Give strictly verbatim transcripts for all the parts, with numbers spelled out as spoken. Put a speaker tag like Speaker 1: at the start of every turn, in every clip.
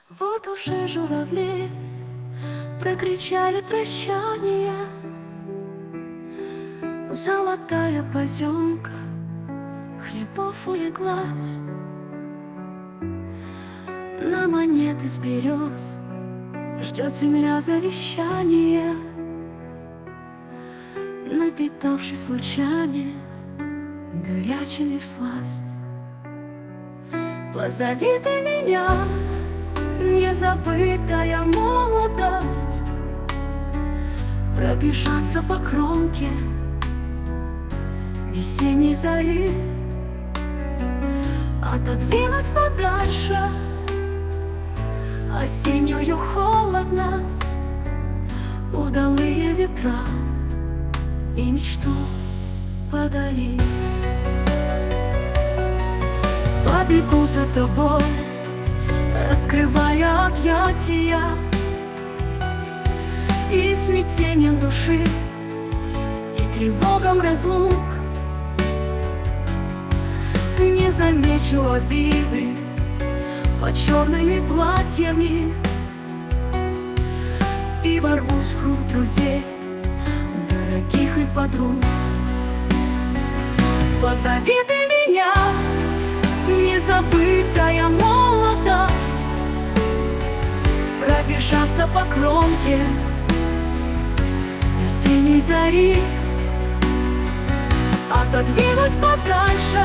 Speaker 1: Вот уже журавли прокричали прощание. Золотая поземка хлебов улеглась. На монеты с берез ждет земля завещания, напитавшись лучами горячими всласть. Позови ты меня, незабытая молодость, пробежаться по кромке весенней зари, отодвинуть подальше осеннюю холодность, удалые ветра и мечту подари. Побегу за тобой, раскрывая объятия, и смятением души, и тревогам разлук не замечу обиды под черными платьями, и ворвусь в круг друзей, дорогих и подруг. Позови ты меня, незабытая молодость, пробежаться по кромке весенней зари, отодвинуть подальше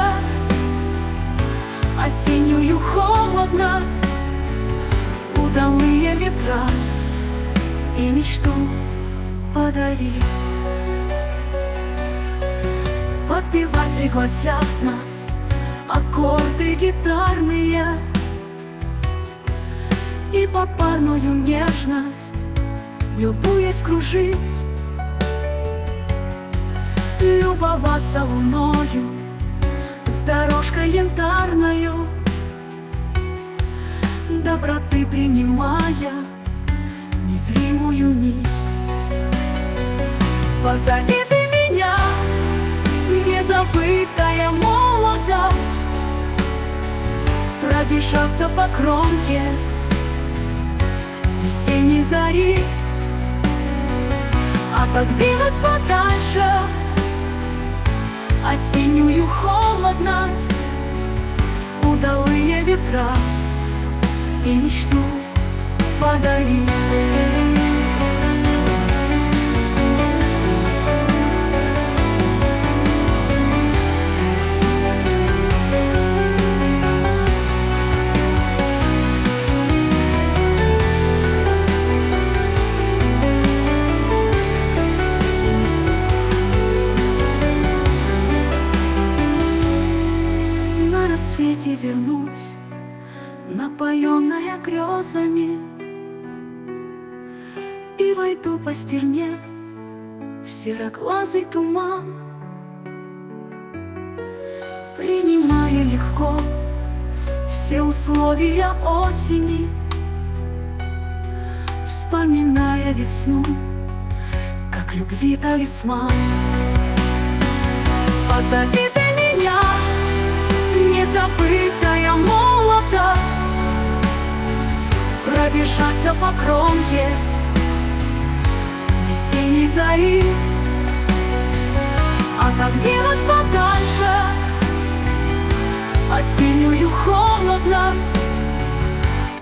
Speaker 1: осеннюю холодность, удалые ветра и мечту подари. Подпевать пригласят нас аккорды гитарные, и под парную нежность любуясь кружить, любоваться луною с дорожкой янтарною, доброты принимая незримую нить. Позови ты меня, незабытая молодость, пробежаться по кромке весенней зари, отодвинуть подальше осеннюю холодность, удалые ветра и мечту подари. На рассвете вернусь, напоенная грезами, и войду по стерне в сероглазый туман, принимая легко все условия осени, вспоминая весну, как любви талисман. Позови ты меня, незабытая молодость, пробежаться по кромке весенней зари, отодвинуть подальше осеннюю холодность,